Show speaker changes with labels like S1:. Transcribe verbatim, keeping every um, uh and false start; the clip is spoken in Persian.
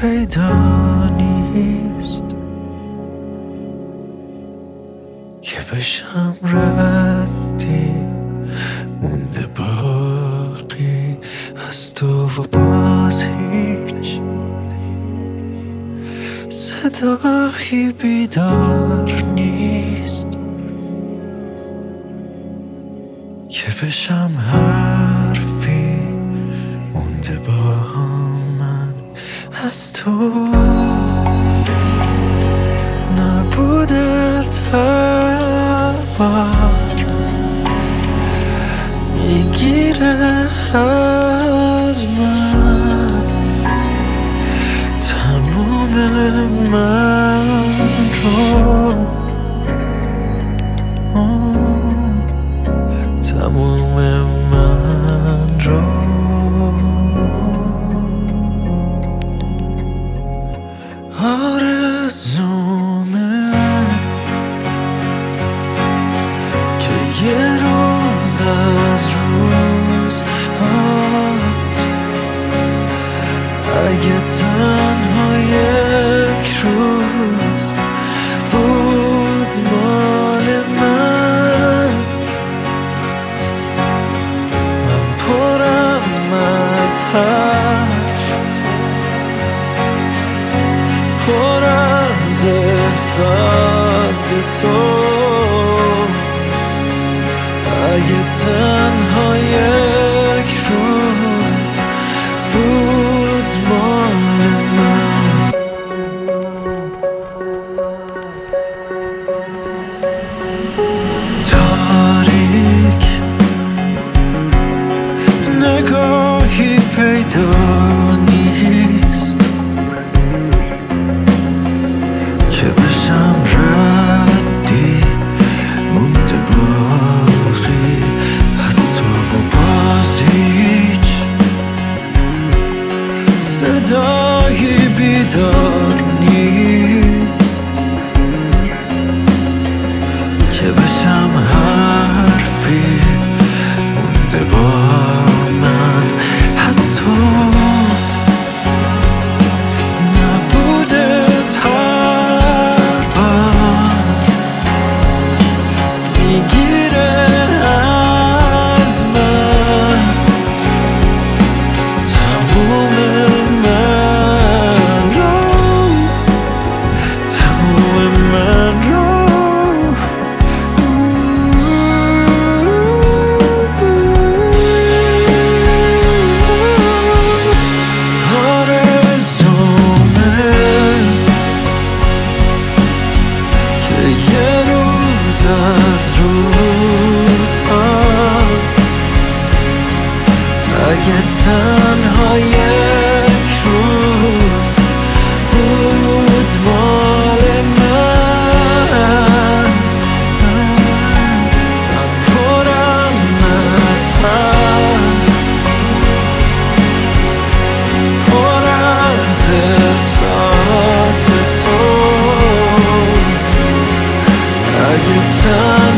S1: پیدا نیست که بشم ردی مونده باقی از تو و باز هیچ صدایی بیدار نیست که بشم حرفی مونده با من از تو نبود اعتبار میگیره از من تموم من رو تموم من رو آرزومه که یه روز از روزهات اگه تنها یک روز بود مال من من پرم از حرف پر از احساس تو اگه تنها یک روز بود مال من تاریک نگاهی پیدا نیست که بشم ردی مونده باقی از تو و باز هیچ صدایی بیدار نیست که بشم حرفی مونده با من از تو نبوده تبار میگیره از من تموم من رو تموم من رو آرزومه که یه روز از روزهات اگه تنها یک روز بود مال من من پرم از حرف پر از احساس تو اگه تنها